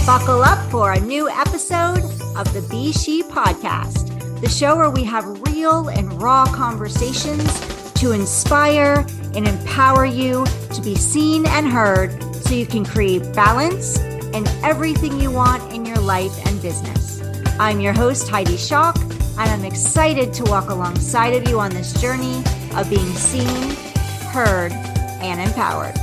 Buckle up for a new episode of the Be She podcast, the show where we have real and raw conversations to inspire and empower you to be seen and heard so you can create balance and everything you want in your life and business. I'm your host, Heidi Schock, and I'm excited to walk alongside of you on this journey of being seen, heard, and empowered.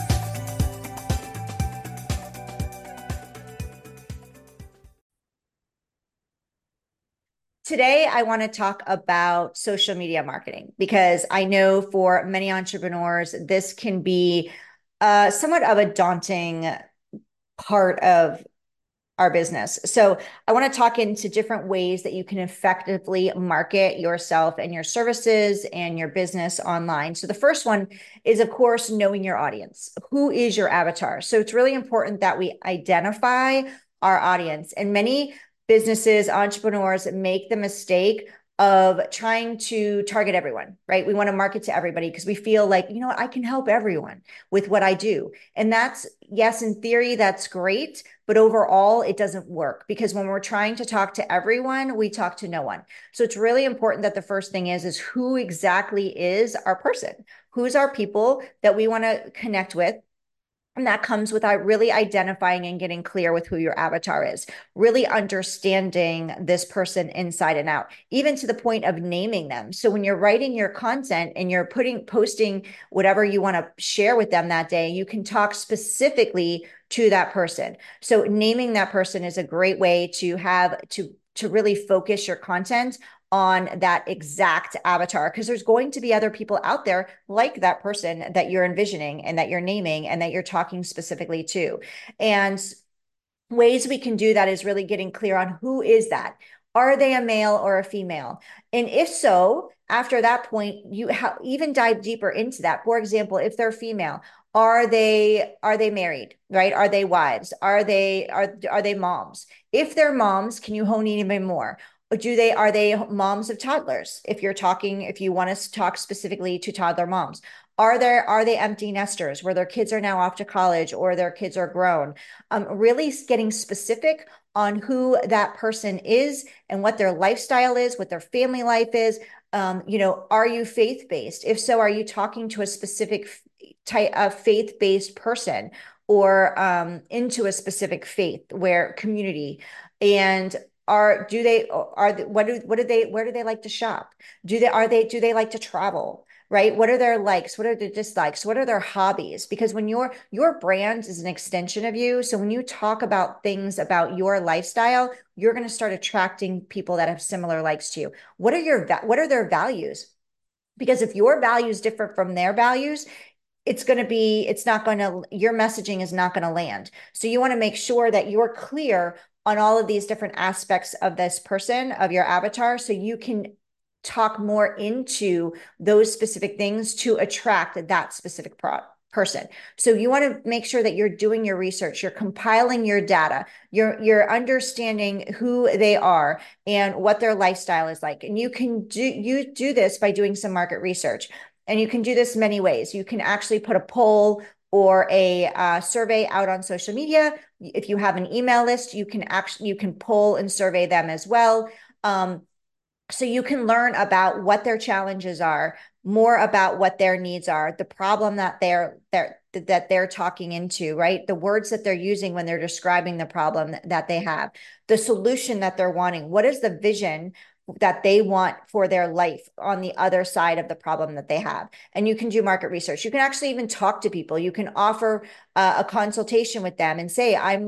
Today, I want to talk about social media marketing because I know for many entrepreneurs, this can be somewhat of a daunting part of our business. So I want to talk into different ways that you can effectively market yourself and your services and your business online. So the first one is, of course, knowing your audience. Who is your avatar? So it's really important that we identify our audience. And many businesses, entrepreneurs make the mistake of trying to target everyone, right? We want to market to everybody because we feel like, you know what, I can help everyone with what I do. And that's, yes, in theory, that's great. But overall, it doesn't work because when we're trying to talk to everyone, we talk to no one. So it's really important that the first thing is who exactly is our person? Who's our people that we want to connect with? And that comes with really identifying and getting clear with who your avatar is, really understanding this person inside and out, even to the point of naming them. So when you're writing your content and you're posting whatever you want to share with them that day, you can talk specifically to that person. So naming that person is a great way to have to really focus your content on that exact avatar, because there's going to be other people out there like that person that you're envisioning and that you're naming and that you're talking specifically to. And ways we can do that is really getting clear on who is that. Are they a male or a female? And if so, after that point, you even dive deeper into that. For example, if they're female, are they married, right? Are they wives? Are they moms? If they're moms, can you hone in even more? Are they moms of toddlers? If you want to talk specifically to toddler moms, are they empty nesters where their kids are now off to college or their kids are grown? Really getting specific on who that person is and what their lifestyle is, what their family life is. Are you faith-based? If so, are you talking to a specific type of faith-based person or into a specific faith where community? And where do they like to shop? Do they like to travel? Right? What are their likes? What are their dislikes? What are their hobbies? Because when your brand is an extension of you, so when you talk about things about your lifestyle, you're going to start attracting people that have similar likes to you. What are their values? Because if your values differ from their values, your messaging is not going to land. So you want to make sure that you're clear on all of these different aspects of this person, of your avatar, so you can talk more into those specific things to attract that specific person. So you want to make sure that you're doing your research, you're compiling your data, you're understanding who they are and what their lifestyle is like. And you do this by doing some market research. And you can do this many ways. You can actually put a poll or a survey out on social media. If you have an email list, you can poll and survey them as well. So you can learn about what their challenges are, more about what their needs are, the problem that they're talking into, right? The words that they're using when they're describing the problem that they have, the solution that they're wanting. What is the vision that they want for their life on the other side of the problem that they have? And you can do market research. You can actually even talk to people. You can offer a consultation with them and say, I'm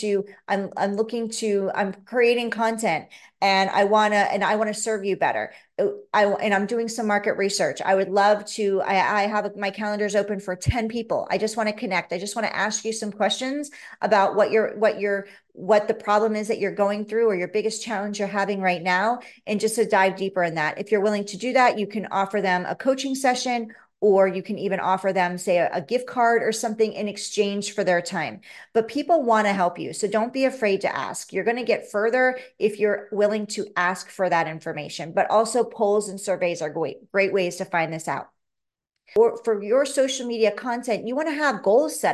creating content and I want to serve you better. I'm doing some market research. I would love to, I have my calendars open for 10 people. I just want to connect. I just want to ask you some questions about what the problem is that you're going through or your biggest challenge you're having right now. And just to dive deeper in that. If you're willing to do that, you can offer them a coaching session, or you can even offer them, say, a gift card or something in exchange for their time. But people want to help you. So don't be afraid to ask. You're going to get further if you're willing to ask for that information. But also polls and surveys are great ways to find this out. Or for your social media content, you want to have goals set up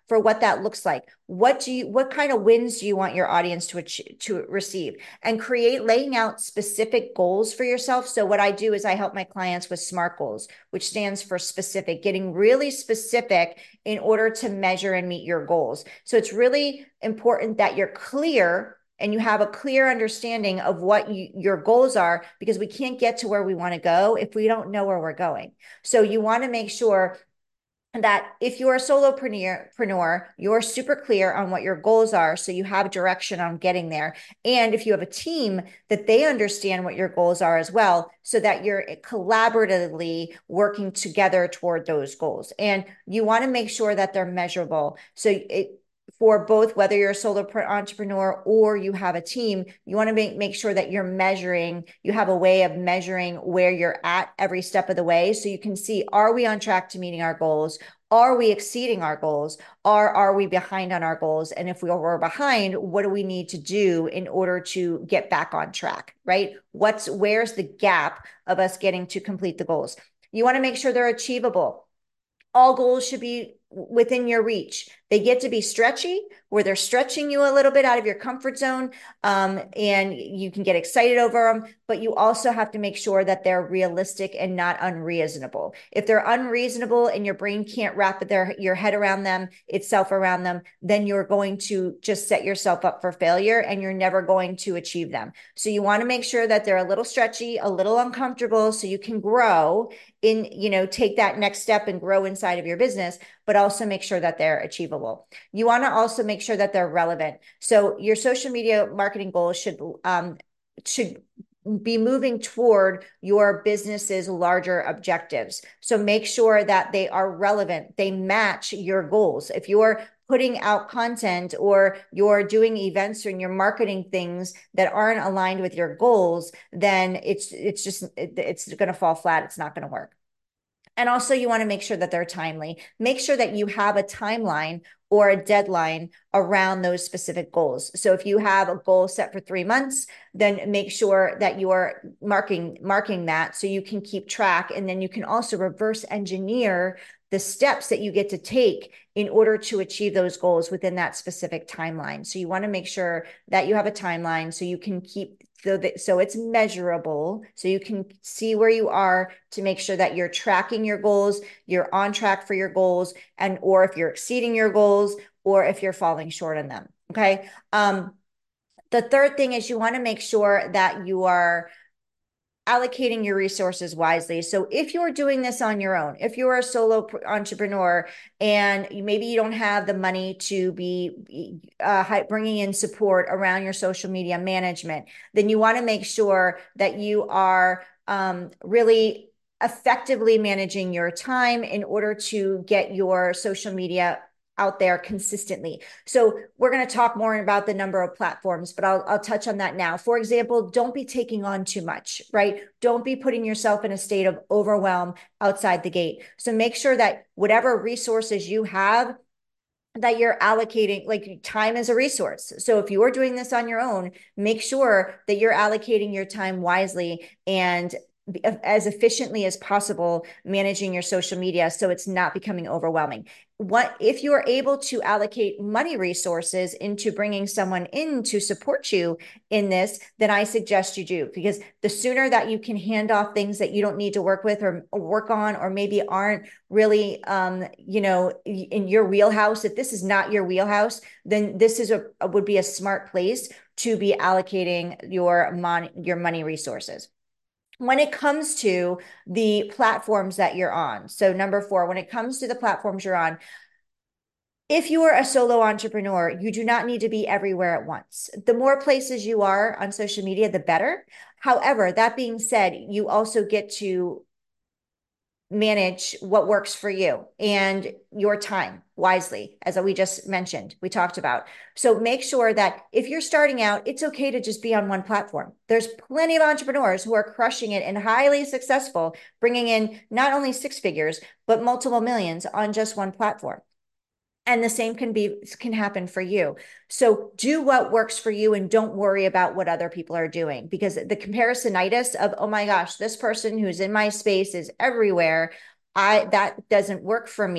for what that looks like. What kind of wins do you want your audience to receive? And create laying out specific goals for yourself. So what I do is I help my clients with SMART goals, which stands for specific, getting really specific in order to measure and meet your goals. So it's really important that you're clear and you have a clear understanding of what your goals are, because we can't get to where we want to go if we don't know where we're going. So you want to make sure that if you're a solopreneur, you're super clear on what your goals are, so you have direction on getting there. And if you have a team, that they understand what your goals are as well, so that you're collaboratively working together toward those goals. And you want to make sure that they're measurable. So for both, whether you're a solo entrepreneur or you have a team, you want to make sure that you're measuring, you have a way of measuring where you're at every step of the way. So you can see, are we on track to meeting our goals? Are we exceeding our goals? Or are we behind on our goals? And if we're behind, what do we need to do in order to get back on track, right? Where's the gap of us getting to complete the goals? You want to make sure they're achievable. All goals should be within your reach. They get to be stretchy, where they're stretching you a little bit out of your comfort zone, and you can get excited over them, but you also have to make sure that they're realistic and not unreasonable. If they're unreasonable and your brain can't wrap your head around them, itself around them, then you're going to just set yourself up for failure and you're never going to achieve them. So you want to make sure that they're a little stretchy, a little uncomfortable, so you can grow take that next step and grow inside of your business, but also make sure that they're achievable. You want to also make sure that they're relevant. So your social media marketing goals should be moving toward your business's larger objectives. So make sure that they are relevant, they match your goals. If you're putting out content or you're doing events and you're marketing things that aren't aligned with your goals, then it's going to fall flat. It's not going to work. And also, you want to make sure that they're timely. Make sure that you have a timeline or a deadline around those specific goals. So if you have a goal set for 3 months, then make sure that you are marking that so you can keep track. And then you can also reverse engineer the steps that you get to take in order to achieve those goals within that specific timeline. So you want to make sure that you have a timeline so you can keep so it's measurable, so you can see where you are, to make sure that you're tracking your goals, you're on track for your goals, and or if you're exceeding your goals or if you're falling short on them. Okay. The third thing is you want to make sure that you are allocating your resources wisely. So if you're doing this on your own, if you're a solo entrepreneur and maybe you don't have the money to be bringing in support around your social media management, then you want to make sure that you are really effectively managing your time in order to get your social media out there consistently. So we're going to talk more about the number of platforms, but I'll touch on that now. For example, don't be taking on too much, right? Don't be putting yourself in a state of overwhelm outside the gate. So make sure that whatever resources you have, that you're allocating, like time is a resource. So if you are doing this on your own, make sure that you're allocating your time wisely and as efficiently as possible, managing your social media so it's not becoming overwhelming. What if you are able to allocate money resources into bringing someone in to support you in this, then I suggest you do, because the sooner that you can hand off things that you don't need to work with or work on, or maybe aren't really in your wheelhouse, if this is not your wheelhouse, then this is would be a smart place to be allocating your money resources. When it comes to the platforms that you're on, so number 4, when it comes to the platforms you're on, if you are a solo entrepreneur, you do not need to be everywhere at once. The more places you are on social media, the better. However, that being said, you also get to manage what works for you and your time wisely, as we just mentioned, we talked about. So make sure that if you're starting out, it's okay to just be on one platform. There's plenty of entrepreneurs who are crushing it and highly successful, bringing in not only 6 figures, but multiple millions on just one platform. And the same can happen for you. So do what works for you and don't worry about what other people are doing, because the comparisonitis of, oh my gosh, this person who's in my space is everywhere, that doesn't work for me.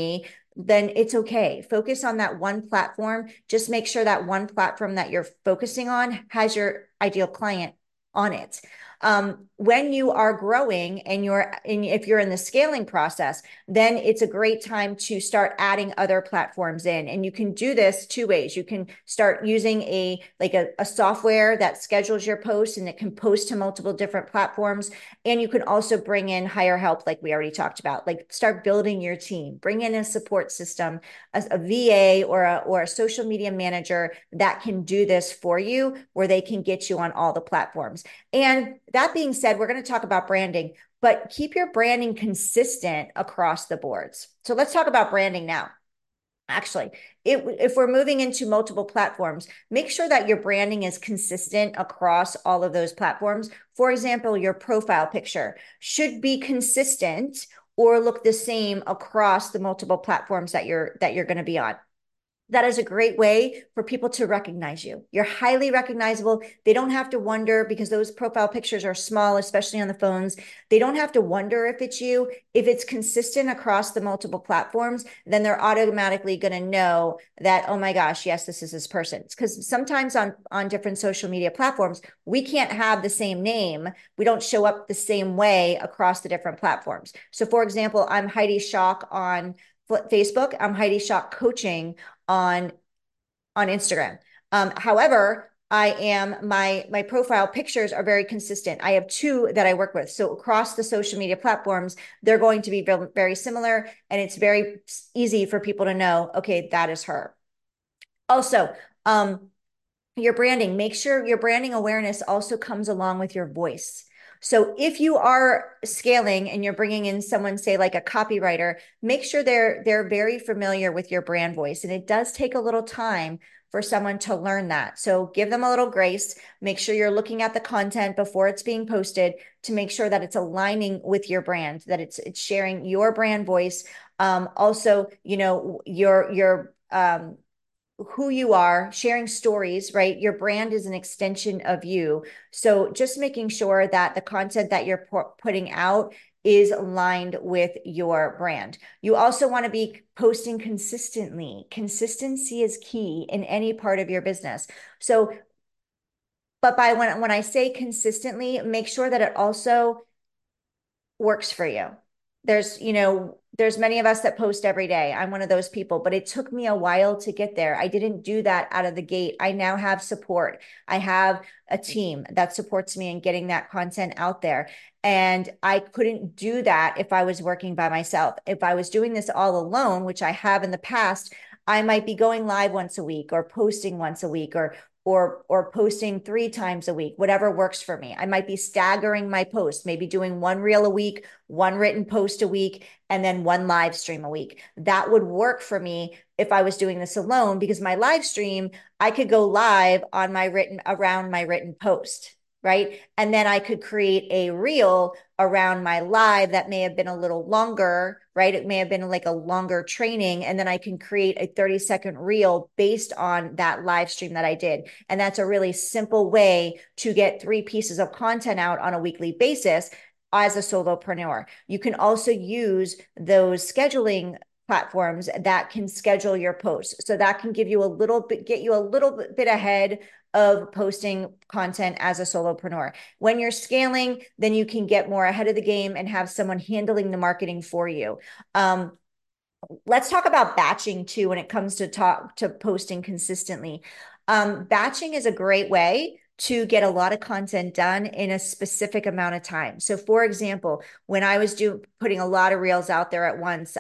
then it's okay. Focus on that one platform. Just make sure that one platform that you're focusing on has your ideal client on it. When you are growing and if you're in the scaling process, then it's a great time to start adding other platforms in. And you can do this two ways. You can start using a software that schedules your posts and it can post to multiple different platforms. And you can also bring in hire help, like we already talked about, like start building your team, bring in a support system, a VA or a social media manager that can do this for you, where they can get you on all the platforms. And that being said, we're going to talk about branding, but keep your branding consistent across the boards. So let's talk about branding now. Actually, if we're moving into multiple platforms, make sure that your branding is consistent across all of those platforms. For example, your profile picture should be consistent or look the same across the multiple platforms that you're going to be on. That is a great way for people to recognize you. You're highly recognizable. They don't have to wonder, because those profile pictures are small, especially on the phones. They don't have to wonder if it's you. If it's consistent across the multiple platforms, then they're automatically going to know that, oh my gosh, yes, this is this person. Because sometimes on different social media platforms, we can't have the same name. We don't show up the same way across the different platforms. So for example, I'm Heidi Schock on Facebook. I'm Heidi Schock Coaching on Instagram. However, I am my profile pictures are very consistent. I have two that I work with. So across the social media platforms, they're going to be very similar, and it's very easy for people to know, okay, that is her. Also, your branding, make sure your branding awareness also comes along with your voice. So if you are scaling and you're bringing in someone, say like a copywriter, make sure they're very familiar with your brand voice. And it does take a little time for someone to learn that. So give them a little grace. Make sure you're looking at the content before it's being posted to make sure that it's aligning with your brand, that it's sharing your brand voice. Also, your who you are, sharing stories, right? Your brand is an extension of you. So just making sure that the content that you're putting out is aligned with your brand. You also want to be posting consistently. Consistency is key in any part of your business. So, but when I say consistently, make sure that it also works for you. There's many of us that post every day. I'm one of those people, but it took me a while to get there. I didn't do that out of the gate. I now have support. I have a team that supports me in getting that content out there. And I couldn't do that if I was working by myself. If I was doing this all alone, which I have in the past, I might be going live once a week or posting once a week or posting 3 times a week, whatever works for me. I might be staggering my posts, maybe doing one reel a week, one written post a week, and then one live stream a week. That would work for me if I was doing this alone, because my live stream, I could go live on around my written post, right? And then I could create a reel around my live that may have been a little longer, right? It may have been like a longer training. And then I can create a 30-second reel based on that live stream that I did. And that's a really simple way to get 3 pieces of content out on a weekly basis as a solopreneur. You can also use those scheduling platforms that can schedule your posts. So that can get you a little bit ahead of posting content as a solopreneur. When you're scaling, then you can get more ahead of the game and have someone handling the marketing for you. Let's talk about batching too when it comes to posting consistently. Batching is a great way to get a lot of content done in a specific amount of time. So for example, when I was putting a lot of reels out there at once,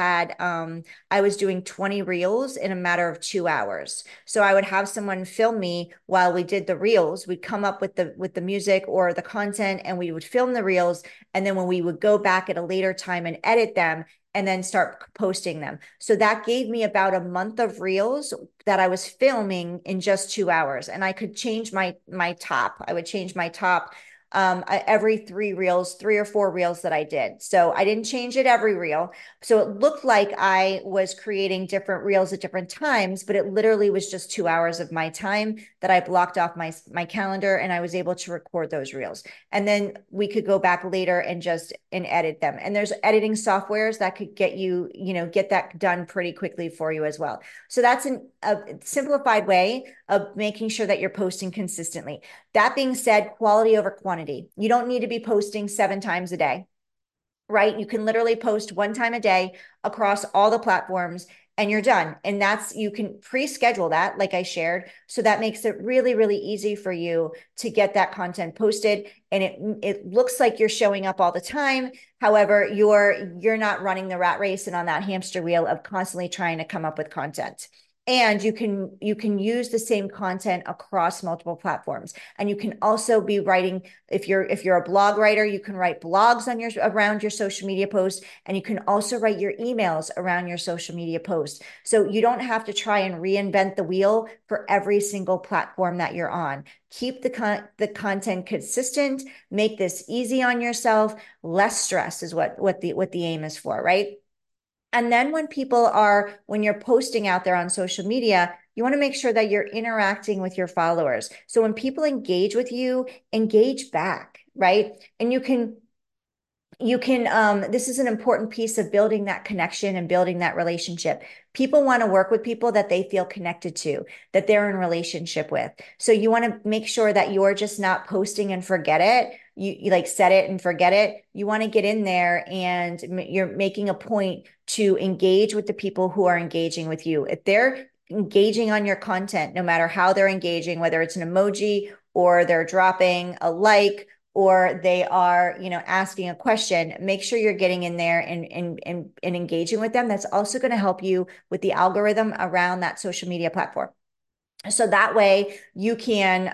I was doing 20 reels in a matter of 2 hours. So I would have someone film me while we did the reels. We'd come up with the music or the content, and we would film the reels. And then when we would go back at a later time and edit them, and then start posting them. So that gave me about a month of reels that I was filming in just 2 hours. And I could change my top. I would change my top every 3 reels, 3 or 4 reels that I did. So I didn't change it every reel. So it looked like I was creating different reels at different times, but it literally was just 2 hours of my time that I blocked off my calendar, and I was able to record those reels. And then we could go back later and edit them. And there's editing softwares that could get that done pretty quickly for you as well. So that's a simplified way of making sure that you're posting consistently. That being said, quality over quantity. You don't need to be posting 7 times a day, right? You can literally post 1 time a day across all the platforms and you're done. And you can pre-schedule that, like I shared. So that makes it really, really easy for you to get that content posted. And it looks like you're showing up all the time. However, you're not running the rat race and on that hamster wheel of constantly trying to come up with content. And you can use the same content across multiple platforms. And you can also be writing, if you're a blog writer, you can write blogs around your social media posts, and you can also write your emails around your social media posts. So you don't have to try and reinvent the wheel for every single platform that you're on. Keep the content consistent, make this easy on yourself. Less stress is what the aim is for, right? And then when you're posting out there on social media, you want to make sure that you're interacting with your followers. So when people engage with you, engage back, right? And this is an important piece of building that connection and building that relationship. People want to work with people that they feel connected to, that they're in relationship with. So you want to make sure that you're just not posting and forget it. You like set it and forget it. You want to get in there and you're making a point to engage with the people who are engaging with you. If they're engaging on your content, no matter how they're engaging, whether it's an emoji or they're dropping a like or they are, asking a question, make sure you're getting in there and engaging with them. That's also going to help you with the algorithm around that social media platform. So that way you can,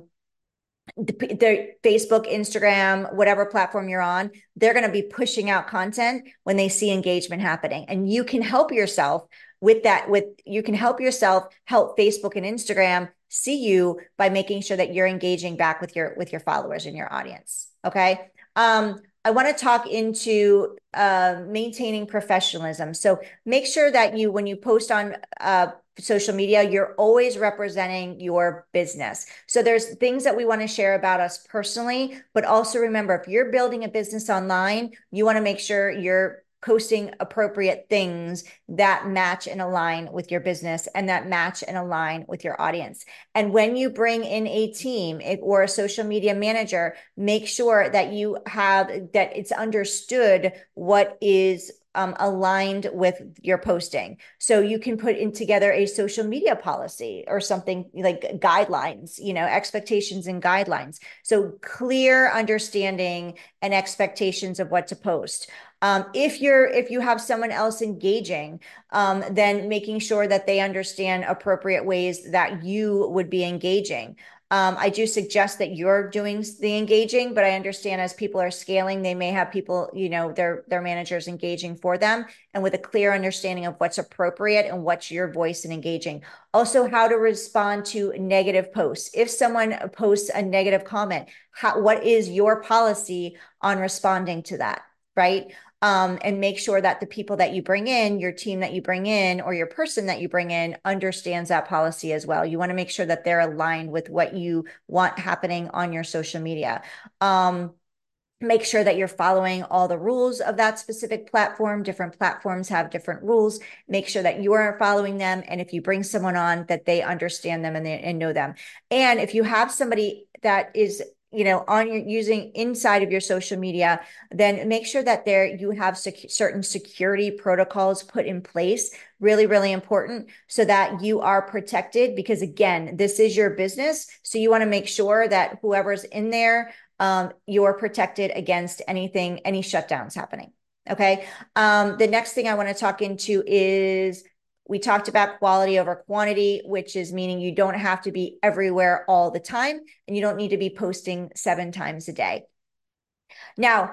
the Facebook, Instagram, whatever platform you're on, they're going to be pushing out content when they see engagement happening. And you can help yourself with that. You can help Facebook and Instagram see you by making sure that you're engaging back with your followers and your audience. Okay. I want to talk into maintaining professionalism. So make sure that when you post on social media, you're always representing your business. So there's things that we want to share about us personally, but also remember, if you're building a business online, you want to make sure you're posting appropriate things that match and align with your business and that match and align with your audience. And when you bring in a team or a social media manager, make sure that that it's understood what is aligned with your posting. So you can put in together a social media policy or something like guidelines, expectations and guidelines. So clear understanding and expectations of what to post. If you have someone else engaging, then making sure that they understand appropriate ways that you would be engaging. I do suggest that you're doing the engaging, but I understand as people are scaling, they may have people, their managers engaging for them, and with a clear understanding of what's appropriate and what's your voice in engaging. Also, how to respond to negative posts. If someone posts a negative comment, what is your policy on responding to that, right? And make sure that the people that you bring in, your team that you bring in, or your person that you bring in understands that policy as well. You want to make sure that they're aligned with what you want happening on your social media. Make sure that you're following all the rules of that specific platform. Different platforms have different rules. Make sure that you are following them. And if you bring someone on, that they understand them and know them. And if you have somebody that is using inside of your social media, then make sure that you have certain security protocols put in place. Really, really important so that you are protected, because again, this is your business. So you want to make sure that whoever's in there, you're protected against any shutdowns happening. Okay. The next thing I want to talk into is, we talked about quality over quantity, which is meaning you don't have to be everywhere all the time, and you don't need to be posting 7 times a day. Now,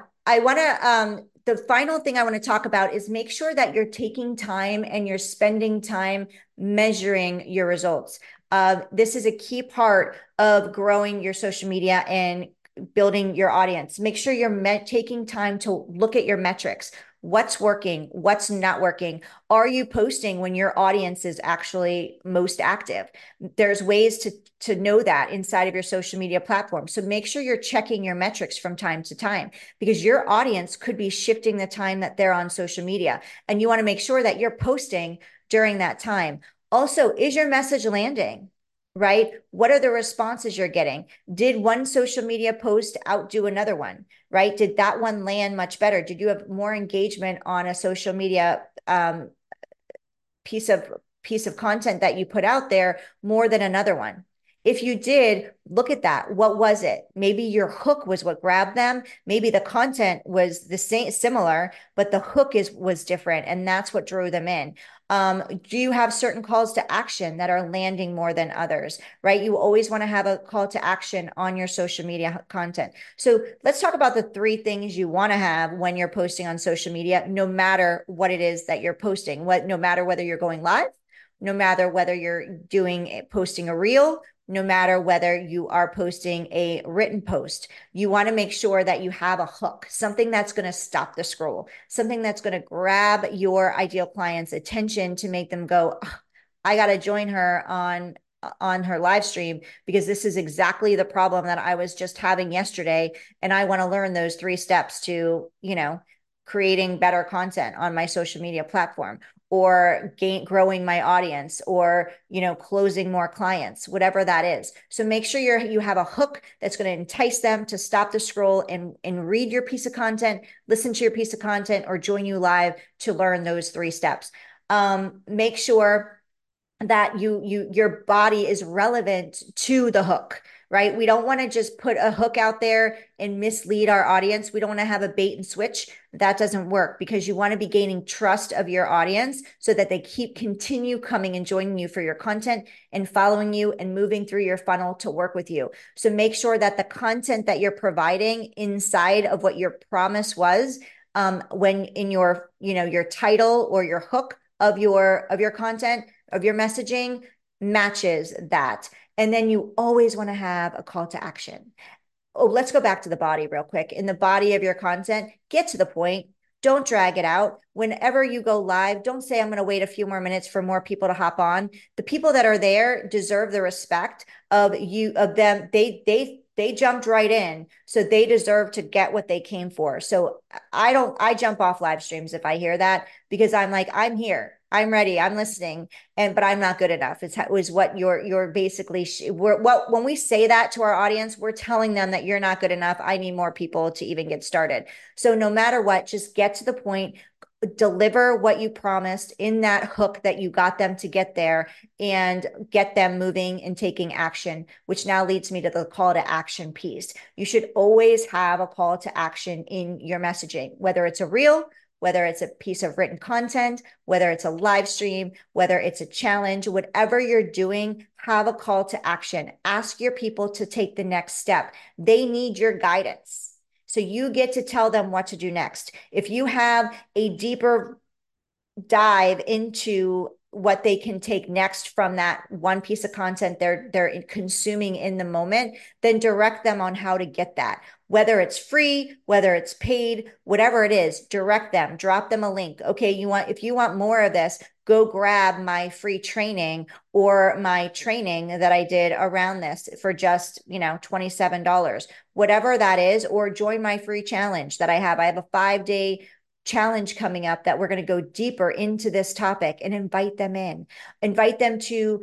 the final thing I want to talk about is make sure that you're taking time and you're spending time measuring your results. This is a key part of growing your social media and building your audience. Make sure you're taking time to look at your metrics. What's working? What's not working? Are you posting when your audience is actually most active? There's ways to know that inside of your social media platform. So make sure you're checking your metrics from time to time, because your audience could be shifting the time that they're on social media, and you want to make sure that you're posting during that time. Also, is your message landing? Right? What are the responses you're getting? Did one social media post outdo another one? Right? Did that one land much better? Did you have more engagement on a social media piece of piece of content that you put out there more than another one? If you did, look at that. What was it? Maybe your hook was what grabbed them. Maybe the content was the same, similar, but the hook was different, and that's what drew them in. Do you have certain calls to action that are landing more than others? Right? You always want to have a call to action on your social media content. So let's talk about the three things you want to have when you're posting on social media, no matter what it is that you're posting. No matter whether you're going live, no matter whether you're posting a reel, no matter whether you are posting a written post, you want to make sure that you have a hook, something that's going to stop the scroll, something that's going to grab your ideal client's attention to make them go, oh, I got to join her on her live stream, because this is exactly the problem that I was just having yesterday, and I want to learn those 3 steps to, creating better content on my social media platform, or growing my audience, or closing more clients, whatever that is. So make sure you have a hook that's going to entice them to stop the scroll and read your piece of content, listen to your piece of content, or join you live to learn those 3 steps. Make sure that your body is relevant to the hook, right? We don't want to just put a hook out there and mislead our audience. We don't want to have a bait and switch. That doesn't work, because you want to be gaining trust of your audience so that they continue coming and joining you for your content and following you and moving through your funnel to work with you. So make sure that the content that you're providing inside of what your promise was, when in your title or your hook of your content, of your messaging, matches that. And then you always want to have a call to action. Oh, let's go back to the body real quick. In the body of your content, get to the point. Don't drag it out. Whenever you go live, don't say, I'm going to wait a few more minutes for more people to hop on. The people that are there deserve the respect of them. They jumped right in, so they deserve to get what they came for. So I jump off live streams if I hear that, because I'm like, I'm here. I'm ready. I'm listening. But I'm not good enough. It was what you're basically, when we say that to our audience, we're telling them that you're not good enough. I need more people to even get started. So no matter what, just get to the point, deliver what you promised in that hook that you got them to get there, and get them moving and taking action, which now leads me to the call to action piece. You should always have a call to action in your messaging, whether it's a reel, whether it's a piece of written content, whether it's a live stream, whether it's a challenge, whatever you're doing, have a call to action. Ask your people to take the next step. They need your guidance. So you get to tell them what to do next. If you have a deeper dive into what they can take next from that one piece of content they're consuming in the moment, then direct them on how to get that. Whether it's free, whether it's paid, whatever it is, direct them, drop them a link. Okay, if you want more of this, go grab my free training, or my training that I did around this for just, $27, whatever that is, or join my free challenge that I have. I have a 5-day challenge coming up that we're going to go deeper into this topic, and invite them to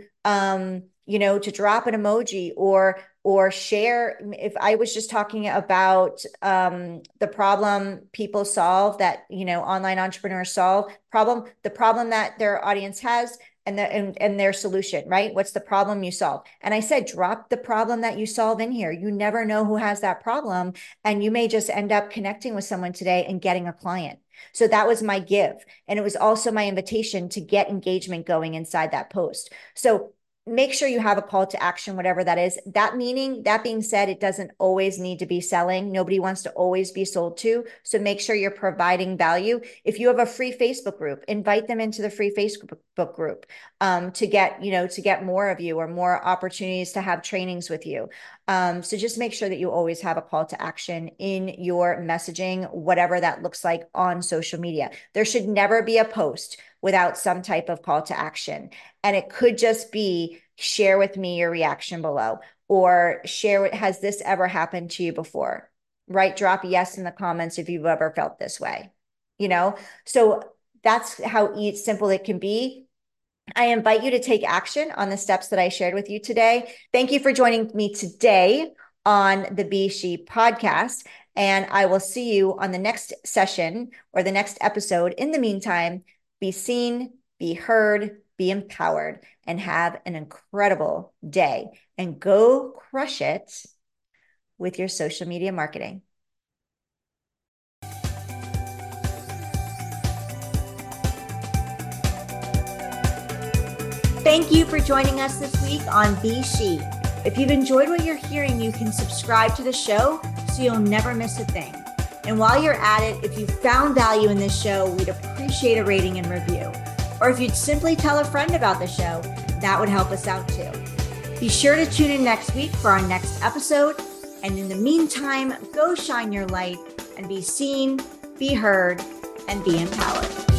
to drop an emoji, or share. If I was just talking about the problem people solve, that online entrepreneurs solve, the problem that their audience has, and their solution, right? What's the problem you solve? And I said, drop the problem that you solve in here. You never know who has that problem, and you may just end up connecting with someone today and getting a client. So that was my give. And it was also my invitation to get engagement going inside that post. So make sure you have a call to action, whatever that is. That being said, it doesn't always need to be selling. Nobody wants to always be sold to. So make sure you're providing value. If you have a free Facebook group, invite them into the free Facebook group to get more of you or more opportunities to have trainings with you. So just make sure that you always have a call to action in your messaging, whatever that looks like on social media. There should never be a post without some type of call to action. And it could just be share with me your reaction below, or has this ever happened to you before? Right? Drop yes in the comments if you've ever felt this way. So that's how simple it can be. I invite you to take action on the steps that I shared with you today. Thank you for joining me today on the Be She podcast. And I will see you on the next session or the next episode. In the meantime, be seen, be heard, be empowered, and have an incredible day. And go crush it with your social media marketing. Thank you for joining us this week on Be She. If you've enjoyed what you're hearing, you can subscribe to the show so you'll never miss a thing. And while you're at it, if you found value in this show, we'd appreciate a rating and review. Or if you'd simply tell a friend about the show, that would help us out too. Be sure to tune in next week for our next episode. And in the meantime, go shine your light and be seen, be heard, and be empowered.